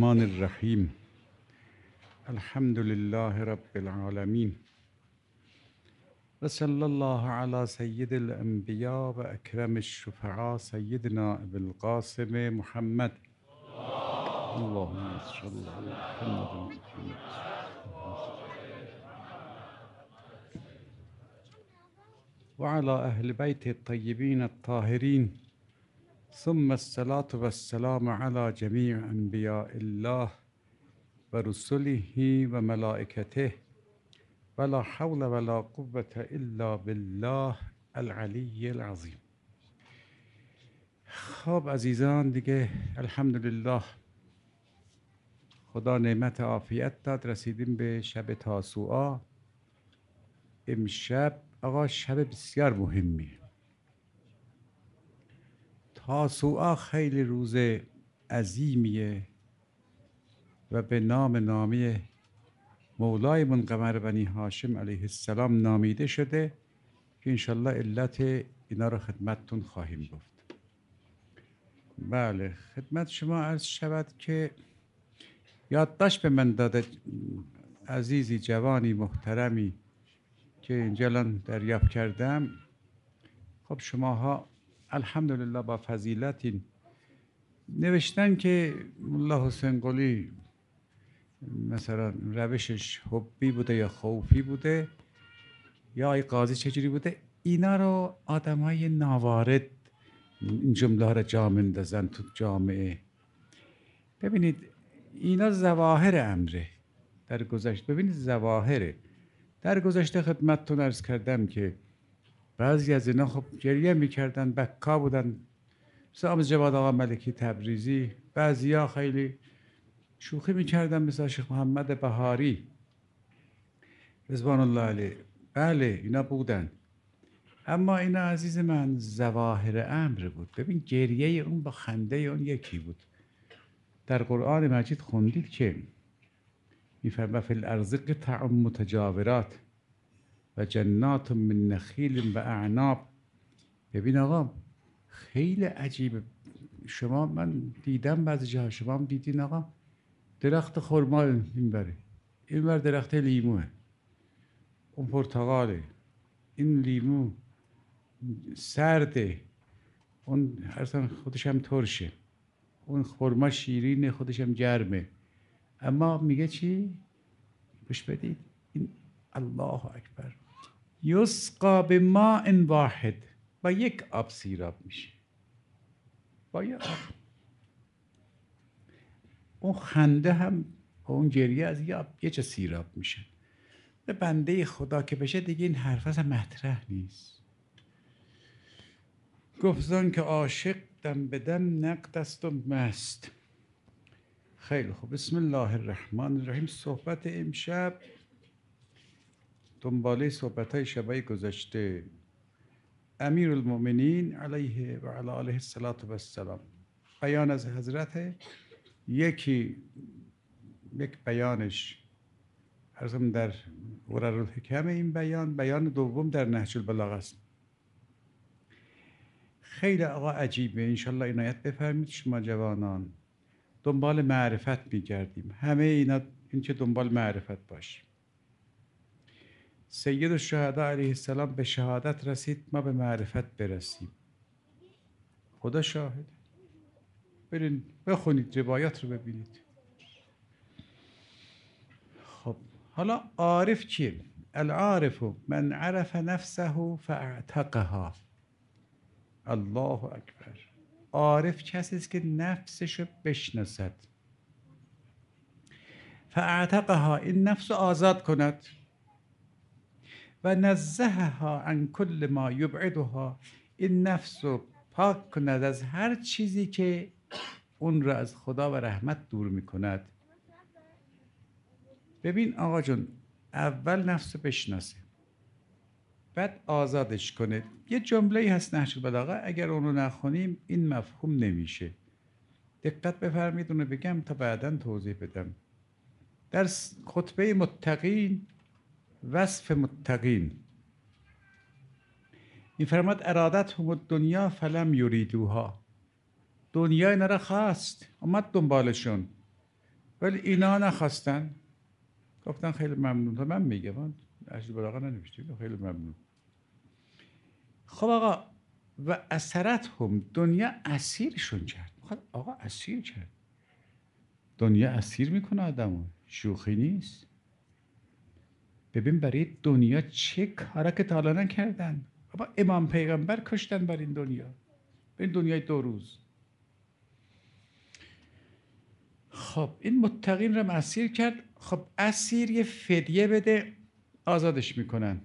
الرحمن الرحیم. الحمد لله رب العالمین و صلی الله علی سید الانبیاء و اکرم الشفعاء سیدنا ابی القاسم محمد. اللهم صل علی محمد و علی اهل بیت الطیبین الطاهرین، ثم الصلاة والسلام علی جمیع انبیاء الله و رسله و ملائکته ولا حول ولا قوة الا بالله العلی العظیم. خب عزیزان، دیگه الحمدلله خدا نعمت عافیت داد، رسیدیم به شب تاسوعا. امشب آقا شب بسیار مهمیه. تاسوعا خیلی روز عظیمیه و به نامی مولای من قمر بنی هاشم علیه السلام نامیده شده که انشالله علت اینا رو خدمتتون خواهیم گفت. بله، خدمت شما عرض شود که یادداشت به من داده عزیزی جوانی محترمی که اینجا الان دریافت کردم. خب شماها الحمدلله با فضیلتین. نوشتن که ملا حسین قلی مثلا روشش حبی بوده یا خوفی بوده یا ای قاضی چجوری بوده. اینا رو آدمای ناوارد این جمله ها رو جا مندازن تو جامعه. ببینید اینا ظواهر امره در گذشته. ببینید ظواهره در گذشته خدمتتون عرض کردم که بعضی از اینا خب گریه میکردن، بکا بودن، مثل آموز جواد آقا ملکی تبریزی. بعضی ها خیلی شوخی میکردن مثل شیخ محمد بهاری رضوان الله علیه. بله اینا بودن، اما اینا عزیز من ظواهر امر بود. ببین گریه اون با خنده اون یکی بود. در قرآن مجید خوندید که میفرما فی الارض قطع متجاورات و جنات من نخیل و اعناب. ببین آقا خیلی عجیبه. شما من دیدم بعضی جاها، شما هم دیدین آقا، درخت خرما این ور درخت لیموه، اون پرتقاله، این لیمو سرده، اون اصلا خودش هم ترشه، اون خرما شیرینه خودش هم گرمه. اما میگه چی؟ گوش بدید این الله اکبر. یسقا بماء واحد، با یک آب سیراب میشه، با یک آب. اون خنده هم اون گریه از یه چه سیراب میشه. به بنده خدا که بشه دیگه این حرف اصلا مطرح نیست. گفتن که عاشق دم به دم نقد است و مست. خیلی خوب، بسم الله الرحمن الرحیم. صحبت امشب دنباله صحبت های شبای گذشته. امیر المؤمنین علیه و علی آله السلام بیان از حضرت. یک بیانش ارزم در قرارالحکم، این بیان دوم در نهج البلاغه است. خیلی آقا عجیبه. انشالله عنایت بفرمید. شما جوانان دنبال معرفت میگردیم، همه اینا این که دنبال معرفت باشیم. سید الشهدا علیه السلام به شهادت رسید، ما به معرفت برسیم. خدا شاهد. برین بخونید روایات رو ببینید. خب حالا عارف چیه؟ العارف من عرف نفسه فاعتقها. الله اکبر. عارف کسی است که نفسش رو بشناسد، فاعتقها، این نفس رو آزاد کند، و نزهها عن کل ما یبعدها، این نفس رو پاک کند از هر چیزی که اون را از خدا و رحمت دور میکند. ببین آقا جون، اول نفس رو بشناسه، بعد آزادش کنه. یه جمله هست نهج البلاغه، اگر اون رو نخونیم این مفهوم نمیشه. دقت بفرمایید اون رو بگم تا بعداً توضیح بدم. در خطبه متقین وصف متقین میفرماد ارادتهم الدنیا فلم یریدوها. دنیا اینا را خواست، اومد دنبالشون، ولی اینا نخواستن، گفتن خیلی ممنون. تا من میگم من اجل براغه ننوشتیم، خیلی ممنون. خب آقا و اثرت هم دنیا اسیرشون کرد. آقا اسیر کرد، دنیا اسیر میکنه آدمو، شوخی نیست. ببین برای دنیا چه کارا که تا حالا نکردن. بابا امام پیغمبر کشتن بر این دنیا، به این دنیای 2 روز. خب این متقین رو اسیر کرد. خب اسیر یه فدیه بده آزادش میکنن،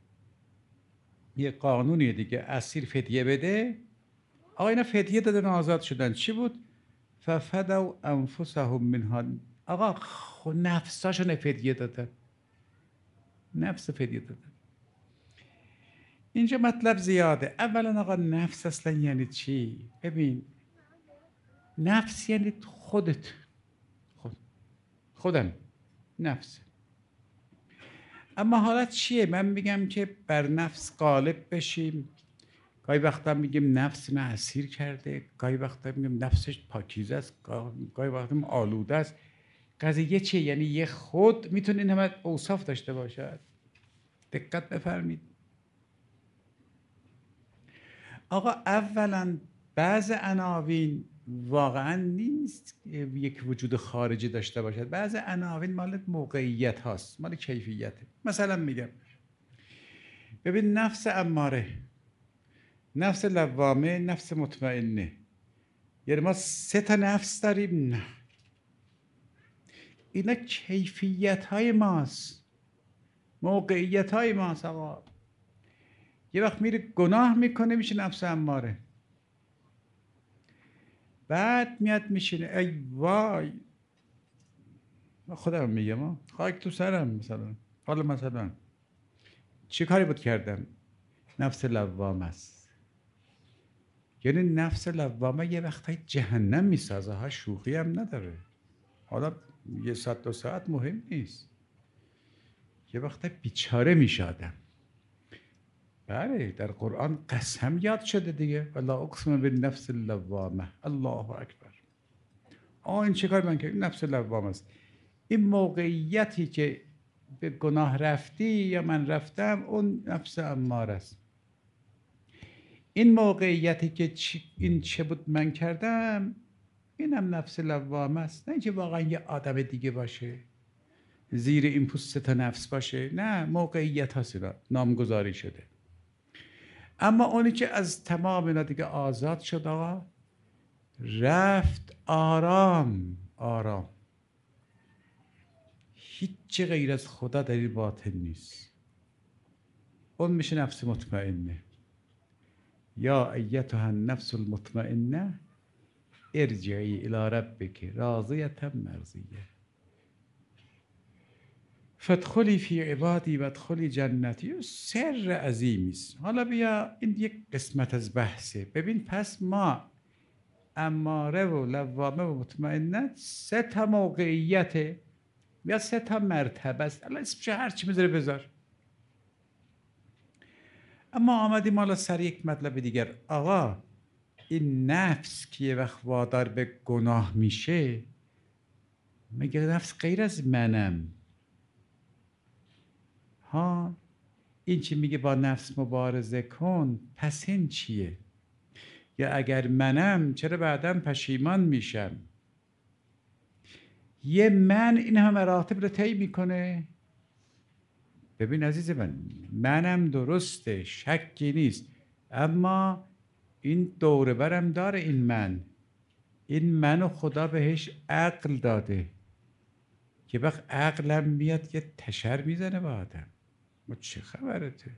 یه قانونیه دیگه، اسیر فدیه بده. آقا اینا فدیه دادن آزاد شدن. چی بود؟ ففدوا انفسهم منها. آقا نفساشون فدیه دادن، نفس فدیه دادن. اینجا مطلب زیاده. اولا آقا نفس اصلا یعنی چی؟ ببین نفس یعنی خودت، خودم نفس. اما حالت چیه؟ من میگم که بر نفس غالب بشیم. گاهی وقتا میگیم نفس من اسیر کرده، گاهی وقتا میگیم نفسش پاکیزه است، گاهی وقتا میگیم آلوده است. قضیه چیه؟ یعنی یه خود میتونه این همه اوصاف داشته باشد. دقت بفرمید. آقا اولا بعض عناوین واقعا نیست یک وجود خارجی داشته باشد. بعض عناوین مال موقعیت هاست، مال کیفیته. مثلا میگم ببین نفس اماره، نفس لوامه، نفس مطمئنه. یعنی ما 3 تا نفس داریم؟ نه، اینا کیفیت های ماست، موقعیت های ماست. آقا یه وقت میره گناه میکنه میشه نفس اماره، بعد میاد میشینه ای وای خودم میگم خاک تو سرم. مثلا حالا مثلا چی کاری بود کردم؟ نفس لوامه است. یعنی نفس لوامه یه وقتای جهنم میسازه ها، شوخی هم نداره. حالا 1 ساعت 2 ساعت مهم نیست، یه وقت بیچاره میشه آدم. بله در قرآن قسم یاد شده دیگه، ولا اقسم بالنفس اللوامه. الله اکبر. این چه کار من کردم؟ نفس لوامه است. این موقعیتی که به گناه رفتی یا من رفتم اون نفس اماره است. این موقعیتی که این چه بود من کردم اینم نفس لوامه است. نه اینکه واقعا یه آدم دیگه باشه زیر این پوست 3 تا نفس باشه، نه، موقعیت هست نامگذاری شده. اما اونی که از تمام اینا دیگه آزاد شد آقا، رفت آرام آرام. هیچ غیر از خدا در این باطن نیست. اون میشه نفس مطمئنه. یا ایتها النفس المطمئنه ارجعی الی ربک راضیة مرضیه فادخلی فی عبادی وادخلی جنتی. سر عظیمی است. حالا بیا این یک قسمت از بحثه. ببین پس ما اماره و لوامه و مطمئنه 3 تا موقعیته یا 3 تا مرتبه است. الان اسمش هر چی میذاره بذار. اما آمدیم حالا سر یک مطلب دیگر. آقا این نفس که یه وقت وادار به گناه میشه، مگه نفس غیر از منم؟ ها این چی میگه با نفس مبارزه کن، پس این چیه؟ یا اگر منم چرا بعداً پشیمان میشم؟ یه من این همه مراتب رو طی میکنه. ببین عزیز منم درسته، شکی نیست، اما این دوره برم داره. این منو خدا بهش عقل داده که وقت عقلم میاد یه تشر میزنه با آدم. ما چه خبرته؟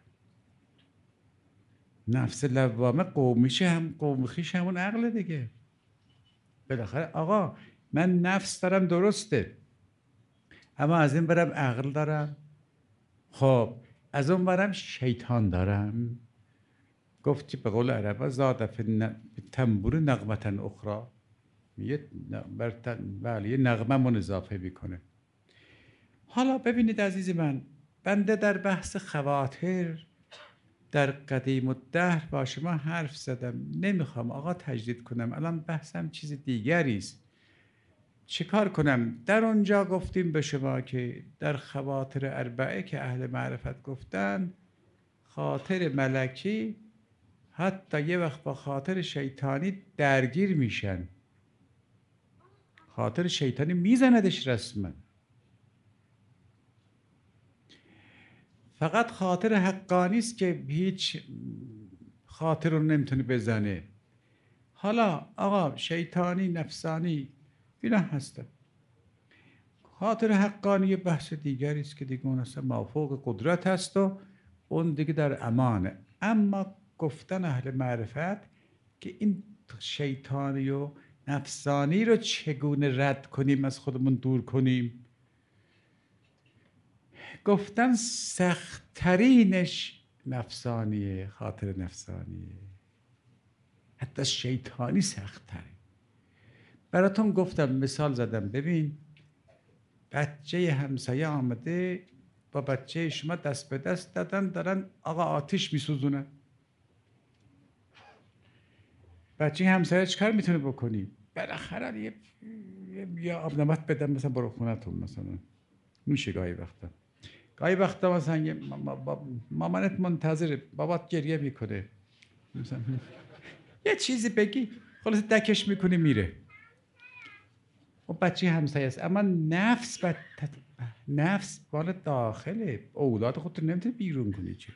نفس لوامه قومیشه هم قومیخیش همون عقل دیگه. بالاخره آقا من نفس دارم درسته، اما از این برم عقل دارم. خب از اون برم شیطان دارم. گفتی به قول عربا زاد فی تنبور نغمتن اخرى، بله یه نغمه من اضافه میکنه. حالا ببینید عزیز من، بنده در بحث خواتر در قدیم الدهر با شما حرف زدم. نمیخوام آقا تجدید کنم، الان بحثم چیز دیگری است. چیکار کنم؟ در اونجا گفتیم به شما که در خواطر اربعه که اهل معرفت گفتن، خاطر ملکی حتی یه وقت با خاطر شیطانی درگیر میشن، خاطر شیطانی میزندش رسما، فقط خاطر حقانی است که هیچ خاطر رو نمیتونه بزنه. حالا آقا شیطانی نفسانی اینا هستن، خاطر حقانی بحث دیگری است که دیگه اون اصلا مافوق قدرت هست و اون دیگه در امانه. اما گفتن اهل معرفت که این شیطانی و نفسانی رو چگونه رد کنیم، از خودمون دور کنیم، گفتن سخت‌ترینش نفسانیه، خاطر نفسانیه، حتی شیطانی سخت‌تره. براتون گفتم، مثال زدم، ببین بچه همسایه آمده با بچه شما دست به دست دادن، دارن آقا آتیش میسوزونن. بچه همسایه چیکار میتونه بکنی؟ بالاخره یه آب نمک بدم مثلا برو خونتون، مثلا میشه گاهی وقتا مثلا مامانت منتظره، بابات گریه میکنه، مثلا یه چیزی بگی خلاص دکش میکنی میره. و بچه همسایه است، اما نفس بالا داخله، اولاد خودت نمیتونی بیرون کنی. چه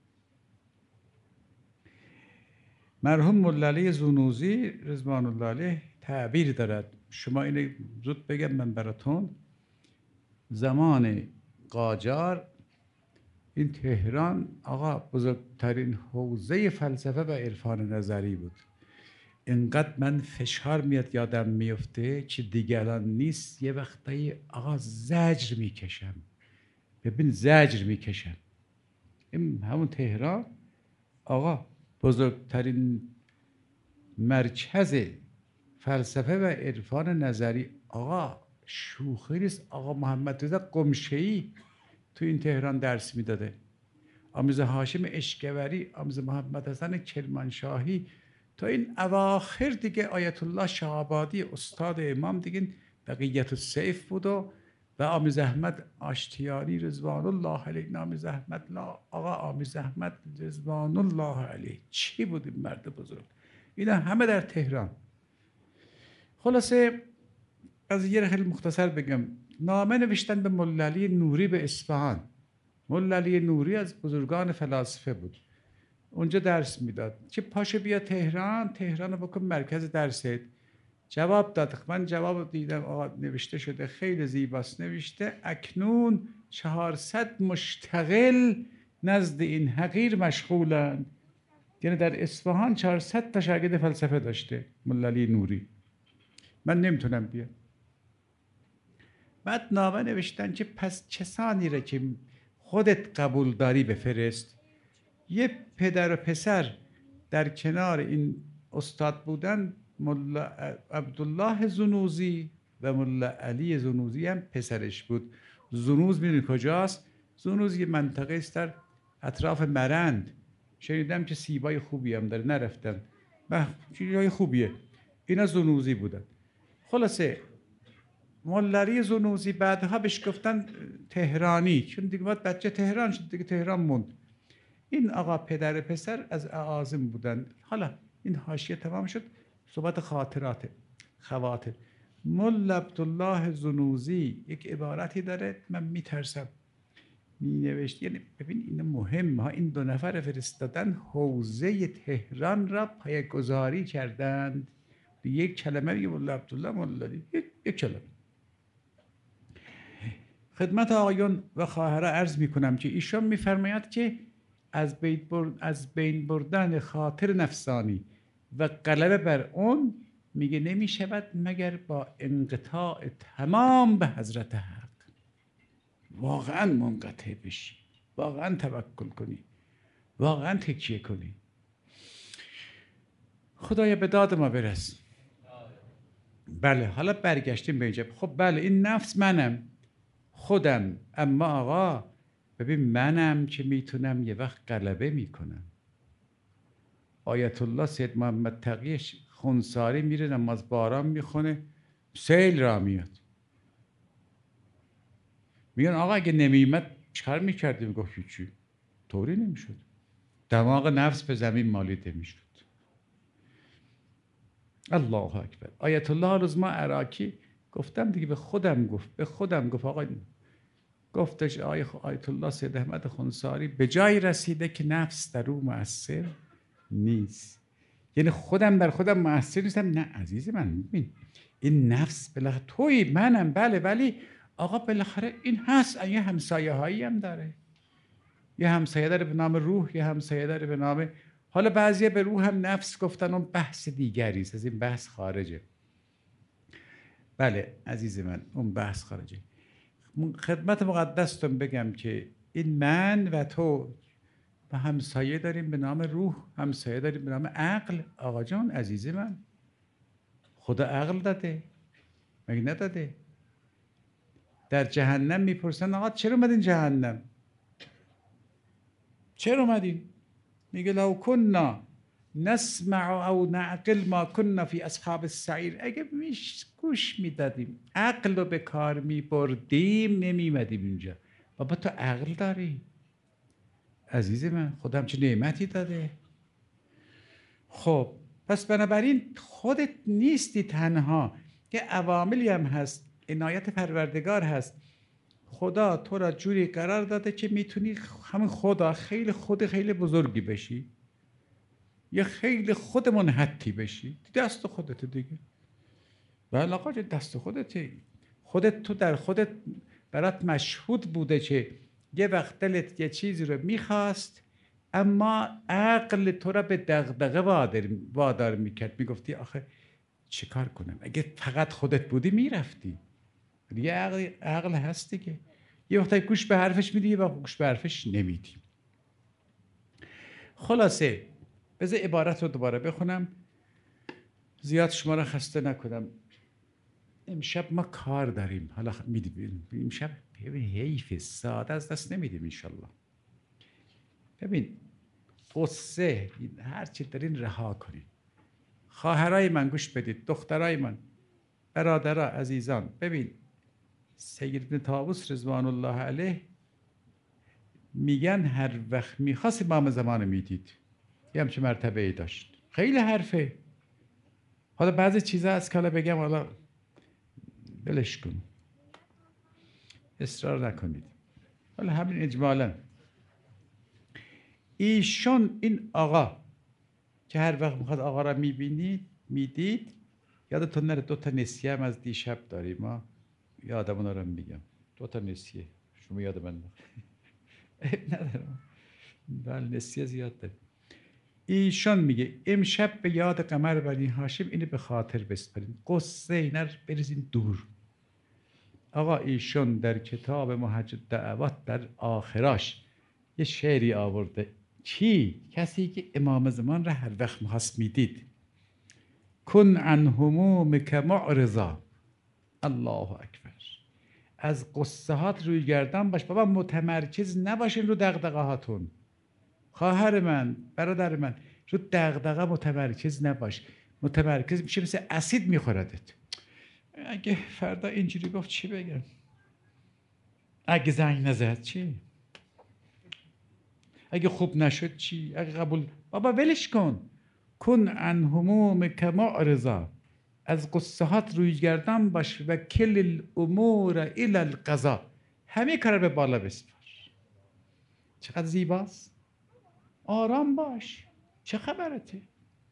مرحوم ملعلی زنوزی رضوان الله علیه تعبیر دارد، شما اینو زود بگم من براتون. زمان قاجار این تهران آقا بزرگترین حوزه فلسفه و عرفان نظری بود. اینقدر من فشار میاد یادم میفته که دیگه الان نیست، یه وقتایی آقا زجر میکشم، ببین زجر میکشم. این همون تهران آقا بزرگترین مرکز فلسفه و عرفان نظری، آقا شوخی نیست. آقا محمد رضا قمشه‌ای تو این تهران درس میداده، آمیز هاشم اشکوری، آمیز محمد حسن کرمانشاهی، تا این اواخر دیگه آیت الله شهابادی استاد امام دیگه بقیت السیف بود و آمیز احمد آشتیانی رضوان الله علیه. آمیز احمد آقا آمیز احمد رضوان الله علیه چی بود این مرد بزرگ؟ اینا همه در تهران. خلاصه از یه خیلی مختصر بگم، نامه نوشتن به ملعلی نوری به اصفهان. ملعلی نوری از بزرگان فلاسفه بود، اونجا درس میداد که پاشو بیا تهران رو بکن مرکز درست. جواب داد، من جواب دیدم آقا نوشته شده خیلی زیباست، نوشته اکنون 400 مشتغل نزد این حقیر مشغولند. یعنی در اصفهان 400 تا شاگرد فلسفه داشته ملعلی نوری، من نمیتونم بیام. بعد نامه نوشتن که پس کسانی را که خودت قبول داری بفرست. یه پدر و پسر در کنار این استاد بودن، ملا عبدالله زنوزی و ملا علی زنوزی هم پسرش بود. زنوز میدونی کجاست؟ زنوز یه منطقه است در اطراف مرند، شنیدم که سیبای خوبی هم داره، نرفتم، چیزای خوبیه. اینا زنوزی بودن. خلاصه ملعلی زنوزی بعدها بهش گفتن تهرانی، چون دیگه بعد بچه تهران شد دیگه، تهران موند. این آقا پدر پسر از اعاظم بودن. حالا این حاشیه تمام شد، صحبت خواطر. ملا عبدالله زنوزی یک عبارتی داره، من میترسم، مینوشت، یعنی ببین این مهم ها، این 2 نفر فرستادن حوزه تهران را پایه‌گذاری کردند. یک کلمه میگه ملا عبدالله ملعلی، یک کلمه. خدمت آقایون و خواهرها عرض میکنم که ایشان میفرماید که از بین بردن خاطر نفسانی و غلبه بر اون، میگه نمی شود مگر با انقطاع تمام به حضرت حق. واقعا منقطع بشی، واقعا توکل کنی، واقعا تکیه کنی. خدایا به داد ما برس. بله حالا برگشتیم به اینجا. خب بله این نفس منم، خودم، اما آقا ببین منم که میتونم یه وقت غلبه میکنم. آیت الله سید محمد تقی خونساری میره نماز باران میخونه، سیل را میاد. میگن آقا اگه نمیمد چکار میکردیم؟ گفت هیچی، طوری نمیشد. دماغ نفس به زمین مالیده میشد. الله اکبر. آیت الله العظمی عراقی گفتم دیگه، به خودم گفت آقا، گفتش آیت الله سید احمد خنثاری به جای رسیده که نفس در او مؤثر نیست. یعنی خودم در خودم مؤثر نیستم. نه عزیز من، ببین این نفس بالاخره توی منم، بله، ولی آقا بالاخره این هست. یه همسایه هایی هم داره، یه همسایه داره به نام روح، یه همسایه داره به نام، حالا بعضیه به روح هم نفس گفتن، اون بحث دیگری است، از این بحث خارجه. بله عزیز من، اون بحث خارجه. خدمت مقدستون بگم که این من و تو و همسایه داریم به نام روح، همسایه داریم به نام عقل. آقا جان عزیز من، خدا عقل داده مگه نداده؟ در جهنم میپرسن آقا چرا اومدین جهنم؟ چرا اومدین؟ میگه لو کنا نسمع او نعقل ما کنا فی اصحاب السعیر. اگه گوش میدادیم، عقل رو به کار میبردیم، نمیمدیم اینجا. بابا تو عقل داری عزیز من، خدا همچه نعمتی داده. خب پس بنابراین خودت نیستی تنها، یه عواملی هم هست، عنایت پروردگار هست. خدا تو را جوری قرار داده که میتونی همین خدا خیلی بزرگی بشی، یا خیلی خود منحطی بشی. دست خودت دیگه. بله آقا دست خودته. خودت، تو در خودت برات مشهود بوده که یه وقت دلت یه چیزی رو میخواست، اما عقل تو را به دغدغه وادار میکرد. میگفتی آخه چه کار کنم؟ اگه فقط خودت بودی میرفتی. یه عقل هست دیگه. یه وقت گوش به حرفش میدی، یه وقت گوش به حرفش نمیدی. خلاصه بذار عبارت رو دوباره بخونم، زیاد شما را خسته نکنم. امشب ما کار داریم. حالا میدیم امشب حیف ساده از دست نمیدیم انشالله. ببین قصه هر چی دارین رها کنین. خواهرای من گوش بدید، دخترای من، برادرها عزیزان. ببین سید ابن طاووس رضوان الله علیه میگن هر وقت میخواست امام زمان میدید. یه همچه مرتبه ای داشت. خیلی حرفه. حالا بعضی چیزا از کالا بگم، حالا بلش کن، اصرار نکنید. حالا همین اجمالا ایشون، این آقا که هر وقت میخواد آقا را میدید، یادتون نره 2 تا نسیه هم از دیشب داریم. ما یادمون رو میگم 2 تا نسیه، شما یاد من ندارم. بله نسیه زیاد داریم. ایشون میگه امشب به یاد قمر بنی هاشم اینو به خاطر بسپارین، قصه اینا رو بریزین دور. آقا ایشون در کتاب محج الدعوات در آخراش یه شعری آورده. چی؟ کسی که امام زمان را هر وقت می‌خواست میدید. کن عن همومک معرضا. الله اکبر. از قصه هات روی گردن باش. بابا متمرکز نباشین رو دغدغه هاتون. خواهر من، برادر من، رو دغدغه متمرکز نباش. متمرکز میشه مثل اسید میخوردت. اگه فردا اینجوری گفت چی بگم؟ اگه زنگ نزد چی؟ اگه خوب نشد چی؟ اگه قبول، بابا ولش کن. کن عن همومک معرضا. از قصه هات روی گردن باش و کل الامور الی القضا. همه کار به بالا بسپار. چقدر زیباست. آرام باش. چه خبرته؟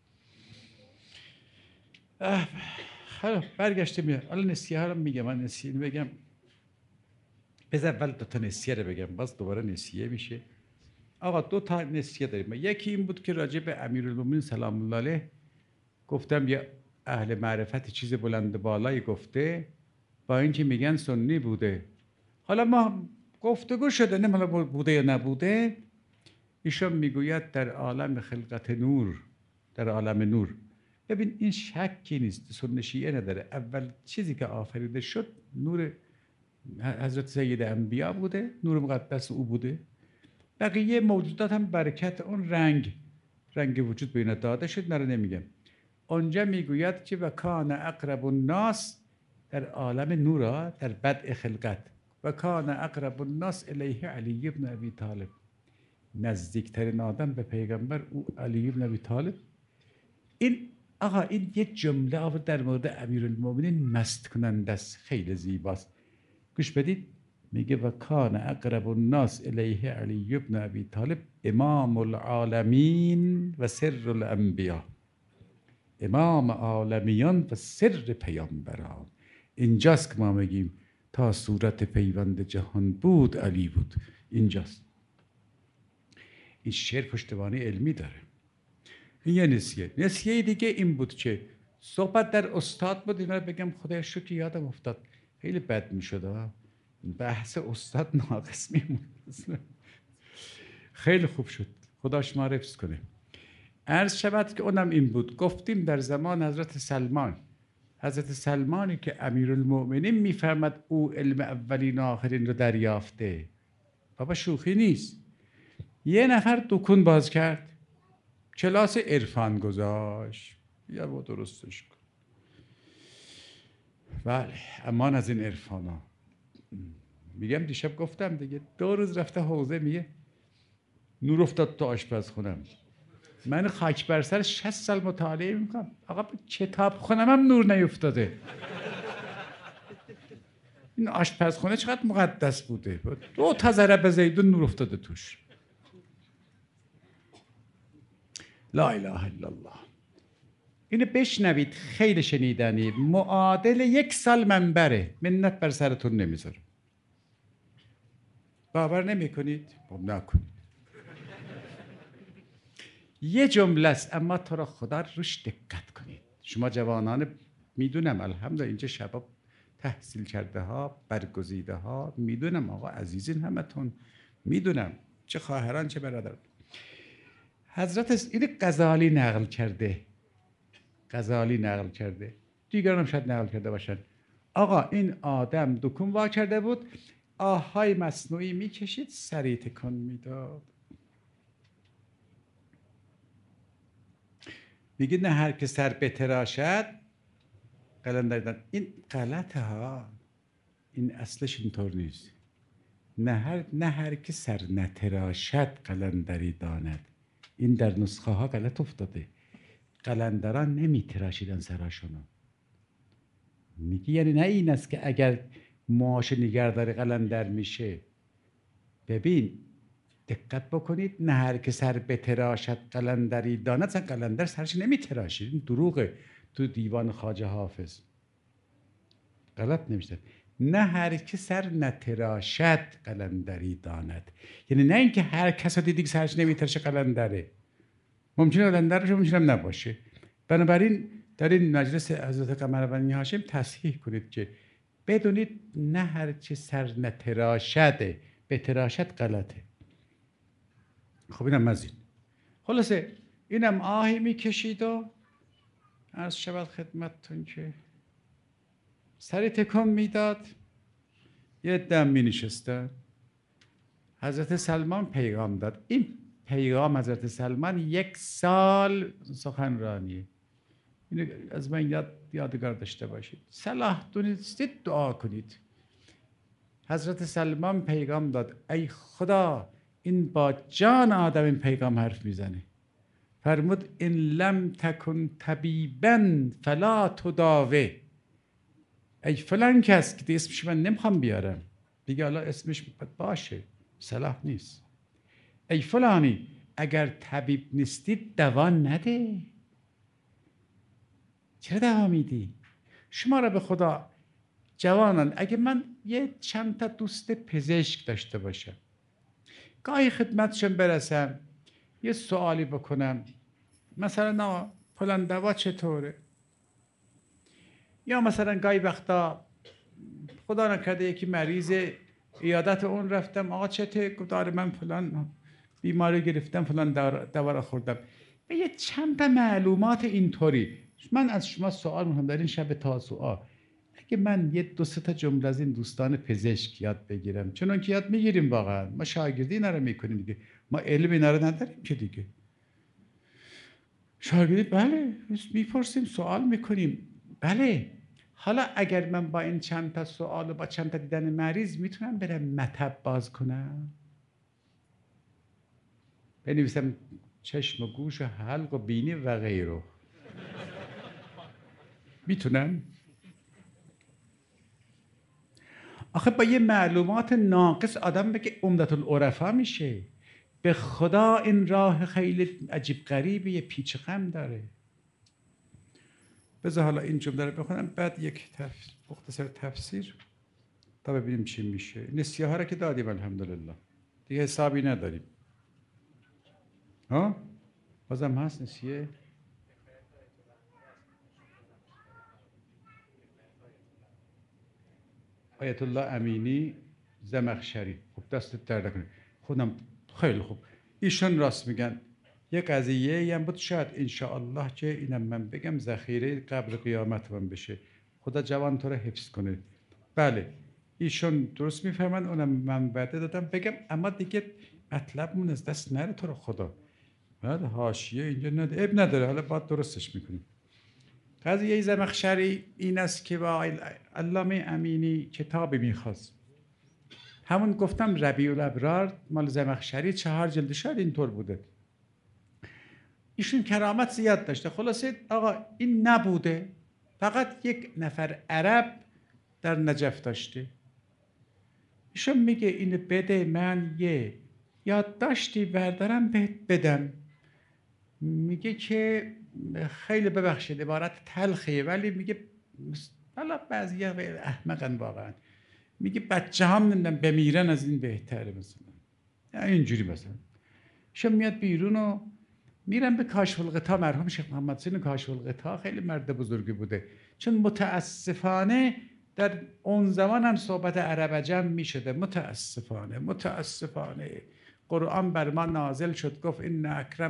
خب برگشته حالا نسیه ها رو میگم. من نسیه بگم، بذار اول 2 تا نسیه رو بگم، باز دوباره نسیه میشه. آقا 2 تا نسیه داریم. یکی این بود که راجع به امیرالمومنین سلام الله علیه گفتم یه اهل معرفت چیز بلند بالایی گفته، با اینکه میگن سنی بوده. حالا ما گفتگو شده، نه حالا بوده یا نبوده. ایشون میگوید در عالم خلقت نور، در عالم نور. ببین این شکی نیست، سنی شیعه نداره. اول چیزی که آفریده شد نور حضرت سید انبیا بوده، نور مقدس او بوده. بقیه موجودات هم برکت اون رنگ وجود بین داده شد. نره نمیگم. اونجا میگوید که و کان اقرب الناس در عالم نورا، در بدء خلقت. و کان اقرب الناس الیه علی بن ابی طالب، نزدیکترین آدم به پیغمبر او علی بن ابی طالب. این آقا این یه جمله آورد در مورد امیرالمومنین مست کننده است، خیلی زیباست. گوش بدید، میگه و کان اقرب الناس الیه علی بن ابی طالب امام العالمین و سر الانبیا، امام عالمیان و سر پیامبران. اینجاست که ما میگیم تا صورت پیوند جهان بود علی بود. اینجاست. این شعر پشتوانه علمی داره. این یه نسیه. نسیه دیگه این بود که صحبت در استاد بود. اینا بگم خدای شکر یادم افتاد، خیلی بد میشد بحث استاد ناقص میموند. خیلی خوب شد، خدا شما حفظ کنه. عرض شود که اونم این بود، گفتیم در زمان حضرت سلمان، حضرت سلمانی که امیرالمؤمنین میفرمد او علم اولین و آخرین رو دریافته. بابا شوخی نیست. یه نفر دکون باز کرد، کلاس عرفان گذاشت، یا با درستش کن. بله، امان از این عرفان ها. میگم دیشب گفتم دیگه، 2 روز رفته حوزه، میگه نور افتاد تو آشپزخونم. من خاک بر سر 60 سال مطالعه میکنم، آقا به کتاب خونم هم نور نیفتاده. این آشپزخونه چقدر مقدس بوده، 2 تا ضرب زیتون نور افتاده توش. لا اله الا الله. اینو بشنوید، خیلی شنیدنی، معادل 1 سال منبره، منت بر سرتون نمیذارم. باور نمی کنید؟ نکنید. یه جمله است، اما تو را خدا روش دقت کنید. شما جوانان، میدونم الحمدلله اینجا شباب تحصیل کرده ها، برگزیده ها، میدونم آقا عزیزین همتون، میدونم چه خواهران چه برادران. حضرت این غزالی نقل کرده، غزالی نقل کرده، دیگران هم شاید نقل کرده باشن. آقا این آدم دکون وا کرده بود، آهای مصنوعی میکشید، سری تکان میداد. میگه نه هر که سر بتراشد قلندری داند. این غلطه ها، این اصلش اینطور نیست. نه هر که سر نتراشد قلندری داند. این در نسخه ها غلط افتاده. قلندران نمیتراشیدن سراشونو. میگه یعنی نه این است که اگر معاش نگهداری قلندر میشه. ببین دقت بکنید، نه هر که سر بتراشد قلندری داند. اصلا قلندر سرش نمیتراشید، این دروغه. تو دیوان خواجه حافظ غلط نمیشه. نه هر که سر نتراشد قلندری داند، یعنی نه اینکه هر کس رو دیدی که سرش نمیتراشه قلندره. ممکنه قلندر باشه، ممکنه نباشه. بنابراین در این مجلس حضرت قمربانی هاشم تصحیح کنید که بدونید نه هر چه سر نتراشد، بتراشد غلطه. خب اینم از این. خلاصه اینم آهی میکشید و عرض شود خدمتتون که سری تکان میداد. یه دم می نشستن. حضرت سلمان پیغام داد. این پیغام حضرت سلمان 1 سال سخنرانیه. اینو از من یادگار داشته باشید. صلاح دونستید دعا کنید. حضرت سلمان پیغام داد ای خدا، این با جان آدم این پیغام حرف میزنه. فرمود ان لم تکن طبیبا فلا تداوی. ای فلان کس که اسمش من نمیخوام بیارم، دیگه حالا اسمش باشه، صلاح نیست. ای فلانی، اگر طبیب نیستید دوا نده. چرا دوا میدی؟ شما را به خدا جوانان، اگه من یه چند تا دوست پزشک داشته باشم، گاهی خدمتشون برسم، یه سوالی بکنم، مثلا فلان دوا چطوره؟ یا مثلا گاهی وقتا خدا نکرده یکی مریض، عیادت اون رفتم، آقا چته؟ گفتم من فلان بیماری گرفتم، فلان دوا را خوردم. و یه چند تا معلومات اینطوری. من از شما سوال می‌کنم در این شب تاسوعا، اگه من یه 2-3 تا جمله از این دوستان پزشک یاد بگیرم، چون که یاد میگیریم واقعا، ما شاگردی اینا رو میکنیم دیگه، ما علم اینا رو نداریم که دیگه. شاگردی بله، میپرسیم، سوال میکنیم، بله. حالا اگر من با این چند تا سوال و با چند تا دیدن مریض میتونم برم مطب باز کنم، بنویسم چشم و گوش و حلق و بینی و غیره، میتونم؟ آخه با یه معلومات ناقص آدم بگه عمدة العرفا میشه؟ به خدا این راه خیلی عجیب غریبه، یه پیچ خم داره. بذار حالا این جمله رو بخونم بعد یک مختصر تفسیر تا ببینیم چی میشه. نسیه ها رو که دادیم الحمدلله، دیگه حسابی نداریم. ها؟ بازم هست نسیه؟ آیت الله امینی زمخشری، خب دستت درد نکنه. خودم خیلی خوب، ایشون راست میگن. یه قضیه هم بود شاید انشاءالله که اینم من بگم ذخیره قبل قیامت من بشه. خدا جوان تو رو حفظ کنه. بله ایشون درست میفهمن، اونم من وعده دادم بگم، اما دیگه مطلبمون از دست نره تو رو خدا. بعد حاشیه اینجا اب نداره، حالا باید درستش میکنیم. قضیه زمخشری این است که با علامه امینی کتابی میخواست، همون گفتم ربیع الابرار مال زمخشری 4 جلد، شاید اینطور بوده. ایشون کرامت زیاد داشته. خلاصه آقا این نبوده، فقط یک نفر عرب در نجف داشته. ایشون میگه اینو بده، من یه یادداشتی بردارم بهت بدم. میگه که خیلی ببخشید عبارت تلخیه، ولی میگه حالا بعضیا احمقن واقعا، میگه بچه هم بمیرن از این بهتره مثلا اینجوری. مثلا شما میاد بیرون و میرم به کاشف الغطا، مرحوم شیخ محمد حسین کاشف الغطا خیلی مرد بزرگی بوده، چون متاسفانه در اون زمان هم صحبت عرب عجم میشده. متاسفانه قرآن بر ما نازل شد، گفت ان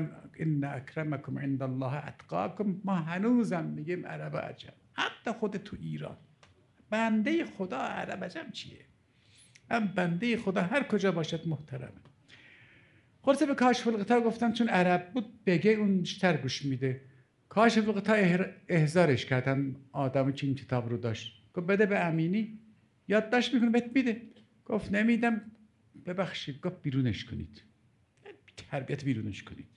اکرمکم عند الله اتقاکم. ما هنوزم میگیم عرب عجم، حتی خود تو ایران. بنده خدا عرب عجم چیه؟ هم بنده خدا هر کجا باشد محترمه. خلاصه به کاشف الغطا گفتم چون عرب بود بگه اون بیشتر گوش میده. کاشف الغطا احضارش کردن آدمی که این کتاب رو داشت، گفت بده به امینی یادداشت میکنه بهت میده. گفت نمیدم. ببخشید. گفت بیرونش کنید، تربیت بیرونش کنید.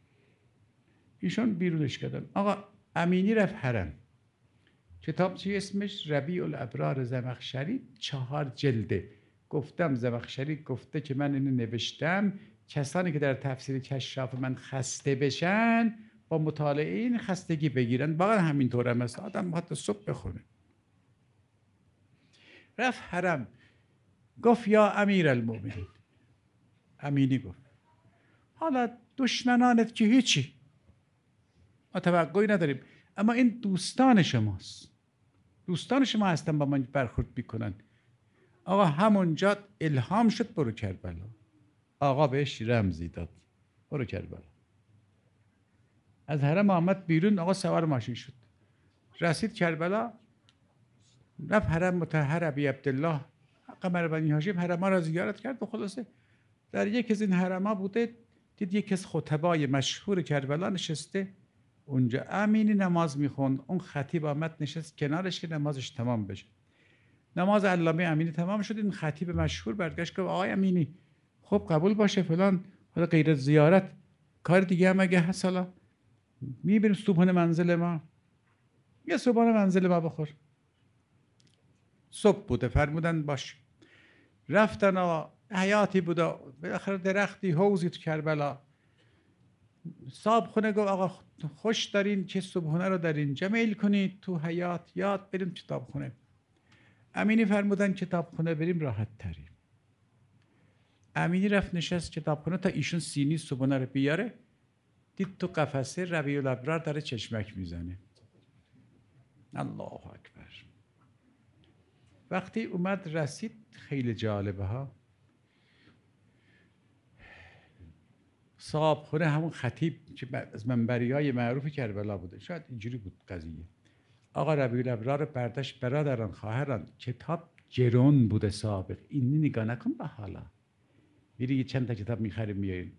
ایشون بیرونش کردن. آقا امینی رفت حرم. کتاب چی اسمش؟ ربیع الابرار زمخشری، 4 جلده. گفتم زمخشری گفته که من اینو نوشتم کسانی که در تفسیر کشاف من خسته بشن با مطالعه این خستگی بگیرن. واقعا همینطور هم است، آدم حتی صبح بخونه. رفت حرم. گفت یا امیر المؤمنین. امینی گفت حالا دشمنانت که هیچی، ما توقعی نداریم، اما این دوستان شماست، دوستان شما هستن با من برخورد میکنن. آقا همونجا الهام شد برو کربلا. آقا بهش رمزی داد برو کربلا. از حرم آمد بیرون، آقا سوار ماشین شد رسید کربلا. رفت حرم مطهر ابی عبدالله قمر بنی هاشم، حرما را زیارت کرد. و خلاصه در یکی از این حرما بوده، دید یکی از خطبای مشهور کربلا نشسته اونجا. امینی نماز میخوند، اون خطیب آمد نشست کنارش که نمازش تمام بشه. نماز علامه امینی تمام شد، این خطیب مشهور برگشت گفت آقای امینی خب قبول باشه فلان، حالا غیر زیارت کار دیگه هم اگه هست حالا میبریم صبحانه منزل ما، یه صبحانه منزل ما بخور. صبح بوده، فرمودن باش. رفتن و حیاتی بوده، بالاخره درختی حوضی تو کربلا. صاحب خونه گفت آقا خوش دارین که صبحانه رو در اینجا میل کنید تو حیات، یاد بریم کتاب خونه. امینی فرمودن کتاب خونه بریم راحت تریم. امینی رفت نشست کتاب خونه تا ایشون سینی صبحانه رو بیاره. دید تو قفسه ربیع الابرار داره چشمک میزنه. الله اکبر. وقتی اومد رسید خیلی جالبه ها. صاحب خونه همون خطیب که از منبریای معروف کربلا بوده، شاید اینجوری بود قضیه. آقا ربیع الابرار برداشت، برادران خواهران کتاب گرون بوده سابق، اینی نگاه نکن به حالا، میری چند تا کتاب میخریم میاریم.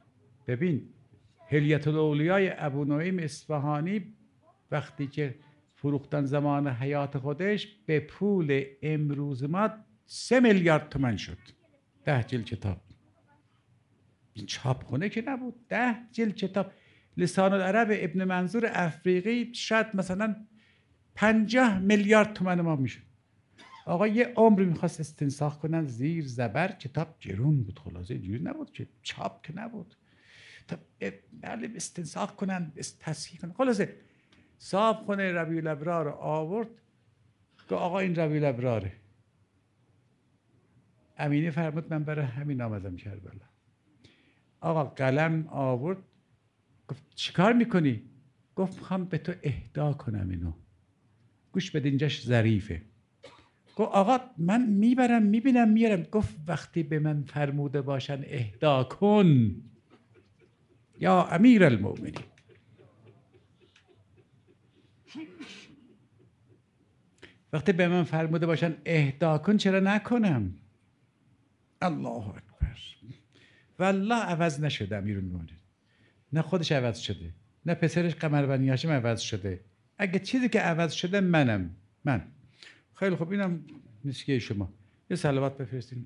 ببین حلیة الاولیاء ابو نعیم اصفهانی وقتی که فروختن زمان حیات خودش به پول امروز ما 3 میلیارد تومان شد. 10 جلد کتاب. چاپخونه که نبود، 10 جلد کتاب. لسان العرب ابن منظور افریقی شاید مثلا 50 میلیارد تومان ما میشه. آقا یه عمر میخواست استنساخ کنن زیر زبر، کتاب گرون بود، خلاصه اینجوری نبود که چاپ که نبود، بله استنساخ کنن، تصحیح کنن. خلاصه صاحب خونه ربیع الابرار رو آورد که آقا این ربیع الابراره. امینی فرمود من برای همین آمدم کربلا. آقا قلم آورد، گفت چیکار میکنی؟ گفت میخوام به تو اهدا کنم اینو، گوش بده اینجاش ظریفه. گفت آقا من میبرم میبینم میارم. گفت وقتی به من فرموده باشن اهدا کن یا امیر المؤمنین. وقتی به من فرموده باشن اهدا کن چرا نکنم؟ الله اکبر. والله عوض نشده امیرالمومنین، نه خودش عوض شده نه پسرش قمر بنی هاشم عوض شده. اگه چیزی که عوض شده منم. من خیلی خوب، اینم نسخه شما. یه صلوات بفرستین.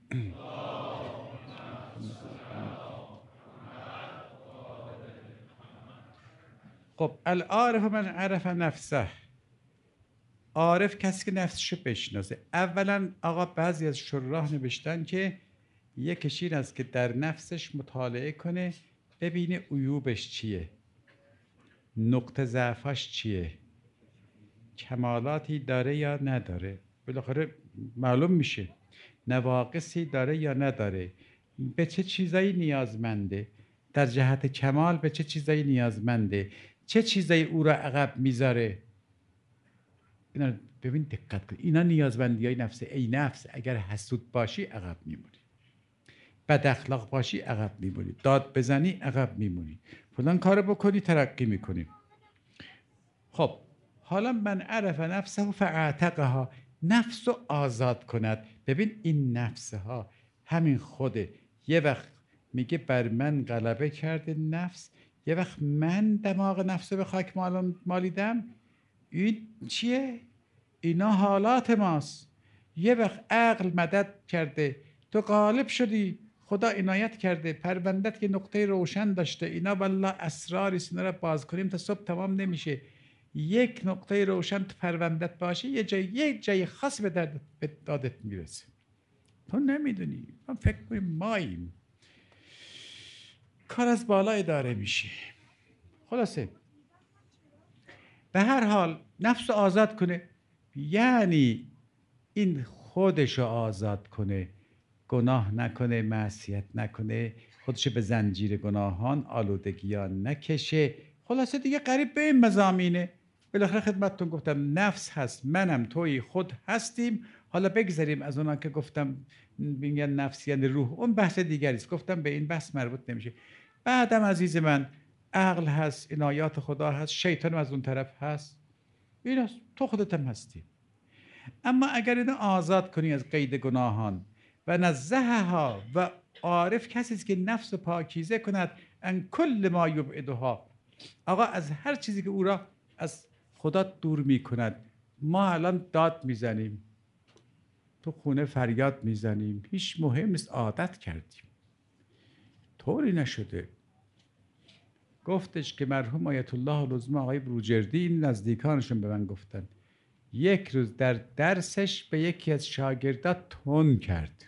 خب العارف من عرف نفسه. عارف کسی که نفسشو بشناسه. اولا آقا بعضی از شراح نوشتن که یک شیر است که در نفسش مطالعه کنه، ببینه عیوبش چیه، نقطه ضعفش چیه، کمالاتی داره یا نداره، بالاخره معلوم میشه نواقصی داره یا نداره، به چه چیزایی نیازمنده، در جهت کمال به چه چیزایی نیازمنده، چه چیزایی او را عقب میذاره. اینا ببین دقت کن، اینا نیازمندی های نفس. ای نفس اگر حسود باشی عقب میمونی، بد اخلاق باشی عقب میمونی، داد بزنی عقب میمونی، فلان کارو بکنی ترقی میکنی. خب حالا من عرف نفسه فاعتقها، نفس رو آزاد کند. ببین این نفس ها همین خوده. یه وقت میگه بر من غلبه کرده نفس، یه وقت من دماغ نفس رو به خاک مالیدم. این چیه؟ اینا حالات ماست. یه وقت عقل مدد کرده، تو غالب شدی، خدا عنایت کرده، پروندت که نقطه روشن داشته. اینا والله اسراری است، اینا رو باز کنیم تا صبح تمام نمیشه. یک نقطه روشن تو پروندت باشه، یه جای خاص به دادت میرسه، تو نمیدونی. من فکر کنیم ماییم، کار از بالا اداره میشه. خلاصه به هر حال نفس آزاد کنه، یعنی این خودشو آزاد کنه، گناه نکنه، معصیت نکنه، خودشو به زنجیر گناهان آلودگیان نکشه. خلاصه دیگه قریب به این مضامینه. بالاخره خدمتتون گفتم نفس هست، منم توی خود هستیم. حالا بگذاریم از اونا که گفتم میگن نفس یعنی روح، اون بحث دیگری است، گفتم به این بحث مربوط نمیشه. بعدم عزیز من عقل هست، عنایات خدا هست، شیطان از اون طرف هست، این است، تو خودت هم هستی. اما اگر اینو آزاد کنی از قید گناهان و نزهها، و عارف کسی است که نفس پاکیزه کند ان کل ما یبعدها، آقا از هر چیزی که او را از خدا دور می کند. ما الان داد میزنیم تو خونه، فریاد میزنیم، هیچ مهم نیست، عادت کردیم. طوری نشده. گفتش که مرحوم آیت الله العظما آقای بروجردی، این نزدیکانشون به من گفتن، یک روز در درسش به یکی از شاگردات تون کرد.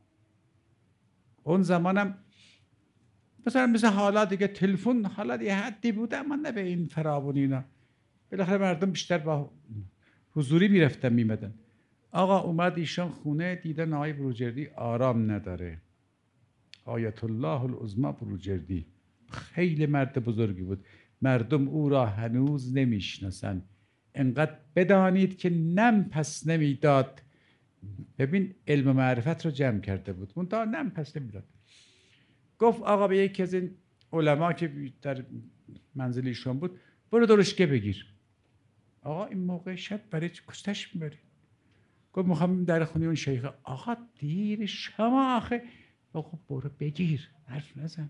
اون زمانم مثل حالا دیگه تلفن حالا یه حدی بوده، اما نه به این فراوانی. اینا بالاخره مردم بیشتر با حضوری میرفتن میمدن. آقا اومد ایشان خونه، دیدن آقای بروجردی آرام نداره. آیت الله العظما بروجردی خیلی مرد بزرگی بود، مردم او را هنوز نمیشناسن. انقدر بدانید که نم پس نمیداد. ببین علم و معرفت رو جمع کرده بود، منتها نم پس نمیداد. گفت آقا به یکی از این علما که در منزل ایشون بود، برو درشکه بگیر. آقا این موقع شب برای کشتش میبری؟ گفت میخوام در خونه اون شیخه. آقا دیر شما آخه. آقا برو بگیر، حرف نزن.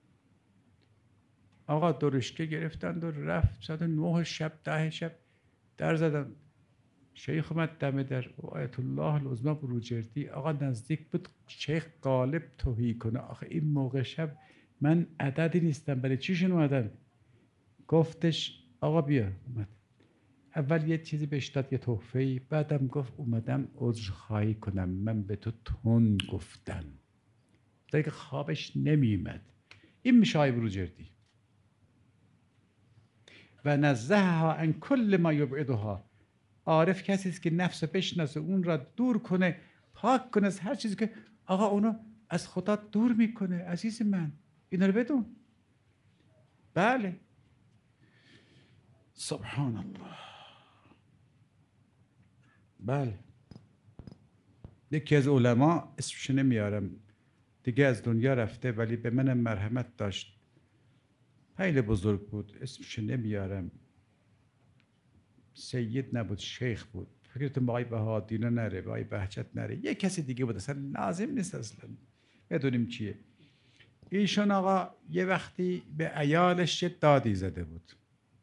آقا درشکه گرفتند و رفت. ساعت 9 شب 10 شب در زدم. شیخ اومد دم در و آیت الله العظمی بروجردی آقا نزدیک بود شیخ غالب توهی کنه. آخه این موقع شب من عددی نیستم، برای چیشون اومدن؟ گفتش آقا بیا. اومد اول یه چیزی بهش داد، یه تحفه‌ای، بعدم گفت اومدم عذرخواهی کنم، من به تو تند گفتم. دیگه خوابش نمیومد. این میشه آقای بروجردی. و نزهها عن کل ما یبعدها. عارف کسی است که نفس بشناسه، اون را دور کنه، پاک کنه از هر چیزی که آقا اونو از خدا دور میکنه. عزیز من اینا رو بدون. بله سبحان الله. بله یکی از علما اسمش نمیارم دیگه، از دنیا رفته ولی به منم مرحمت داشت، خیلی بزرگ بود، اسمش نمیارم، سید نبود شیخ بود، فکرتون با آقای بهادینا نره، با آقای بهجت نره، یه کسی دیگه بود، اصلا لازم نیست اصلا بدونیم چیه. ایشون آقا یه وقتی به عیالش یه دادی زده بود،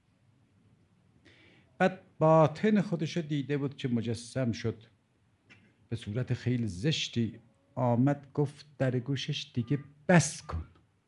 بعد باطن خودشو دیده بود که مجسم شد به صورت خیلی زشتی، آمد گفت در گوشش دیگه بس کن،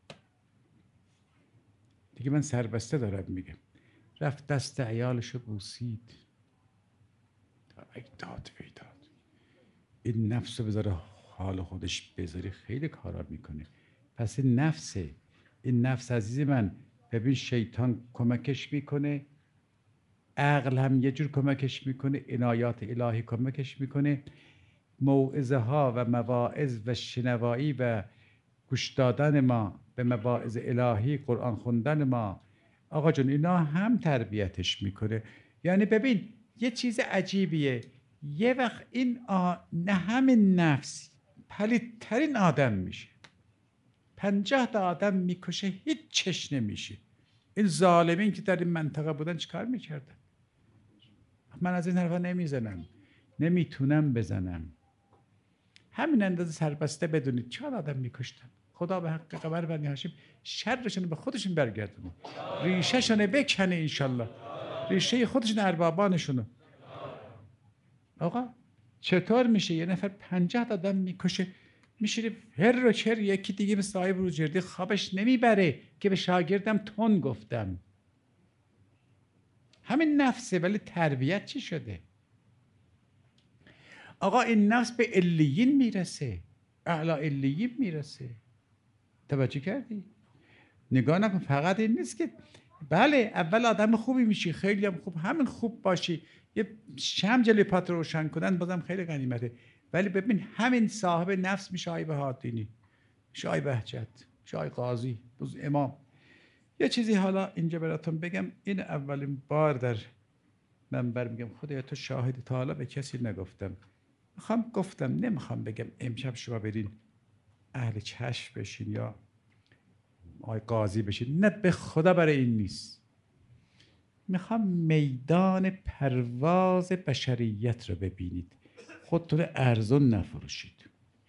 دیگه من سربسته دارم میگم. رفت دست عیالشو بوسید، ای داد وی داد. این نفس رو بذاره حال خودش بذاری خیلی کارا میکنه. پس این نفسه، این نفس عزیز من، ببین شیطان کمکش میکنه، عقل هم یه جور کمکش میکنه، عنایات الهی کمکش میکنه، موعظه ها و مواعظ و شنوایی و گوش دادن ما به مواعظ الهی، قرآن خوندن ما، آقا جون اینا هم تربیتش میکنه. یعنی ببین یه چیز عجیبیه، یه وقت این نه همین نفس پلیدترین آدم میشه، 50 تا آدم میکشه هیچ چش نمیشه. این ظالمین که در این منطقه بودن چیکار میکردن؟ من از این حرفا نمیزنم، نمیتونم بزنم. همین اندازه سربسته بدونید چقدر آدم میکشتن. خدا به حق قمر بنی هاشم شرشون به خودشون برگردونه، ریشهشون بکنه انشالله، ریشه خودشون اربابانشونو. آقا چطور میشه یه نفر 50 آدم میکشه، میشینه هر رو چر یکی دیگه به صاحب بروجردی خوابش نمیبره که به شاگردم تون گفتم. همین نفسه، ولی تربیت چی شده؟ آقا این نفس به علیین میرسه، اعلی علیین میرسه. توجه کردی؟ نگاه نکن فقط این نیست که بله اول آدم خوبی میشی، خیلی هم خوب، همین خوب باشی، یه شمع جلوی پات روشن کنن بازم خیلی غنیمته، ولی ببین همین صاحب نفس میشه آقای بهادینی، میشه آقای بهجت، میشه آقای قاضی، امام. یه چیزی حالا اینجا براتون بگم، این اولین بار در منبر میگم، خدایا تو شاهدی، تا حالا به کسی نگفتم، گفتم نمیخوام بگم امشب شما برین اهل چشم بشین یا آقای قاضی بشین، نه به خدا برای این نیست. میخوام میدان پرواز بشریت رو ببینید، خودتون ارزون نفروشید.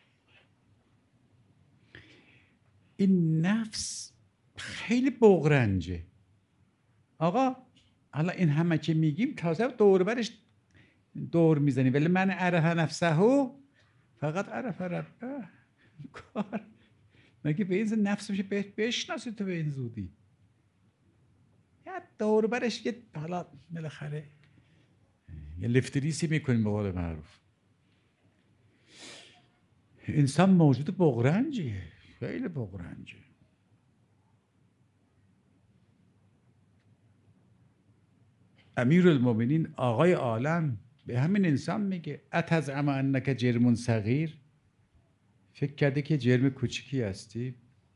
این نفس خیلی بغرنجه آقا. حالا این همه که میگیم تازه دور برش دور میزنیم، ولی من عرف نفسه فقط عرف ربه. کار مگه به این نفس میشه بشناسی تو به این زودی؟ یا دور برش یه حالا بالاخره یه لفتریسی میکنیم به قول معروف. انسان موجود بغرنجیه، خیلی بغرنجه. امیرالمومنین آقای عالم به همین انسان میگه اتزعم انک جرم صغیر، فکر کرده که جرم کوچیکی هستی؟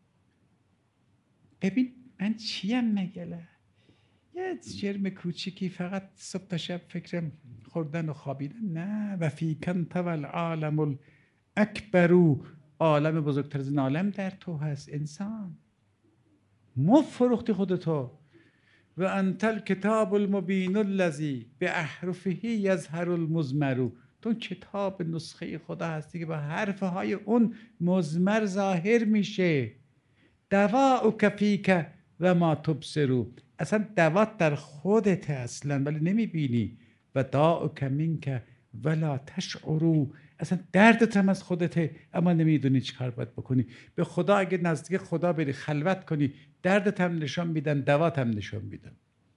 ببین من چیم مگله؟ یه جرم کوچیکی، فقط صبح تا شب فکرم خوردن و خوابیدن؟ نه، و فیکن تو العالم الاکبر، عالم بزرگتر از این عالم در تو هست. انسان فروختی خودتو. و انت الکتاب المبین الذی باحرفه یظهر المضمر، تو کتاب نسخه خدا هستی که با حرفهای اون مضمر ظاهر میشه. دواءک فیک و ما تبصر، اصلا دوات در خودت اصلا ولی نمیبینی. و داعک منک ولا تشعروا. اصلا دردت هم از خودته اما نمیدونی چی کار باید بکنی. به خدا اگه نزدیک خدا بری خلوت کنی دردت هم نشان میدن، دوات هم نشان میدن.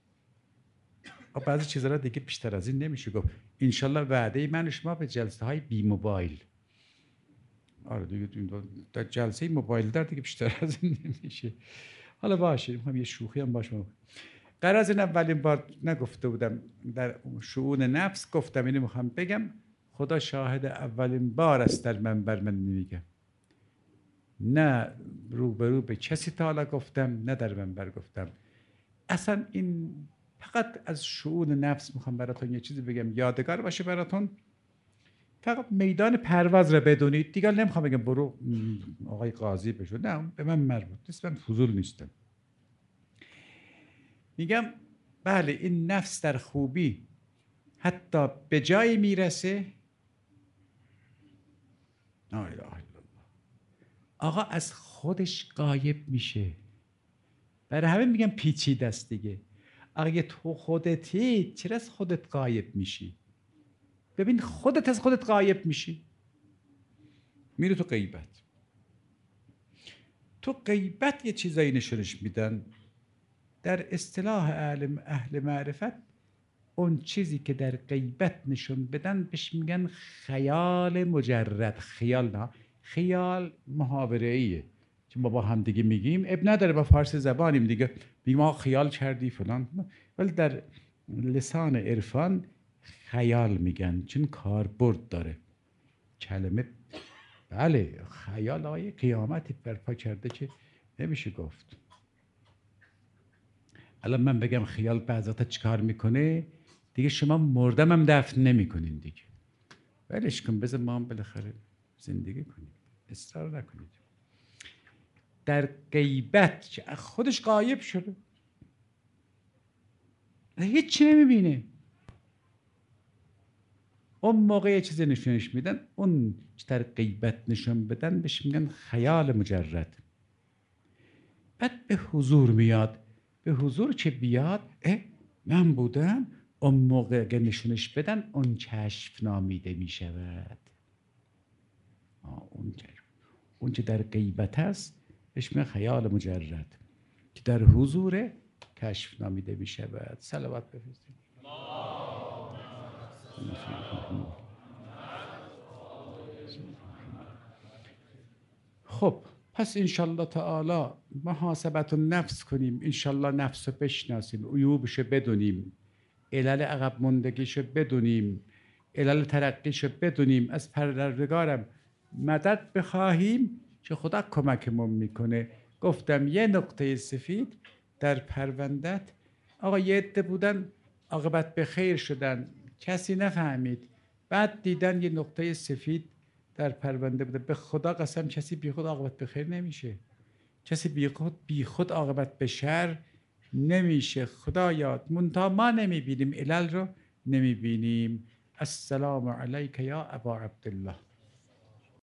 بعضی چیزا را دیگه بیشتر از این نمیشه گفت. انشالله وعده من و شما به جلسه های بی موبایل. آره دیگه در جلسه موبایل در دیگه بیشتر از این نمیشه. حالا باشه میخوام یه شوخی هم باشه. قرار از این اولین بار نگفته بودم در شؤون نفس، گفتم اینو میخوام بگم. خدا شاهد اولین بار است در منبر من میگم. نه روبرو به کسی تا حالا گفتم، نه در منبر گفتم. اصلا این فقط از شؤون نفس میخوام براتون یه چیزی بگم یادگار باشه براتون. فقط میدان پرواز را بدونید. دیگه نمیخوام بگم برو آقای قاضی بشو، نه به من مربوط نیست، من فضول نیستم. میگم بله این نفس در خوبی حتی به جایی میرسه لا اله الا الله آقا از خودش غایب میشه. برای همه میگم پیچیده است دیگه. اگه تو خودتی چرا از خودت غایب میشی؟ ببین خودت از خودت غایب میشی، میره تو غیبت. تو غیبت یه چیزایی نشونش میدن. در اصطلاح اهل معرفت اون چیزی که در غیبت نشون بدن بهش میگن خیال مجرد. خیال نه، خیال محاوره‌ایه که ما با هم دیگه میگیم، اب نداره با فارسی زبانیم دیگه، میگیم ما خیال کردی فلان، ولی در لسان عرفان خیال میگن چون کاربرد داره کلمه. بله خیال آیه قیامتی برپا کرده که نمیشه گفت. الان من بگم خیال بعضی وقتا چیکار میکنه دیگه، شما مردم هم دفن نمیکنین دیگه، ولش کن بذار ما هم بالاخره زندگی کنیم، اصرار نکنید. در غیبت که خودش غایب شده هیچ چی نمیبینه، اون موقع یه چیزی نشونش میدن، اون که در غیبت نشون بدن بهش میگن خیال مجرد. بعد به حضور میاد. به حضور که بیاد من بودم، اون موقع اگه نشونش بدن اون کشف نامیده میشود. اون که در غیبت است بهش میگن خیال مجرد، که در حضور کشف نامیده میشود. صلوات بفرستید. خب پس انشالله تعالی محاسبت النفس کنیم، انشالله نفس رو بشناسیم، عیوبش رو بدونیم، علل عقب ماندگیش رو بدونیم، علل ترقیش رو بدونیم، از پروردگارم مدد بخواهیم که خدا کمکمون میکنه. گفتم یه نقطه سفید در پروندت، آقا یه عده بودن عاقبت به خیر شدن، کسی نفهمید، بعد دیدن یه نقطه سفید در پرونده بوده. به خدا قسم کسی بی خود عاقبت به خیر نمیشه، کسی بی خود عاقبت به شر نمیشه. خدایا منتها ما نمیبینیم، علل رو نمیبینیم. السلام علیک یا ابا عبدالله.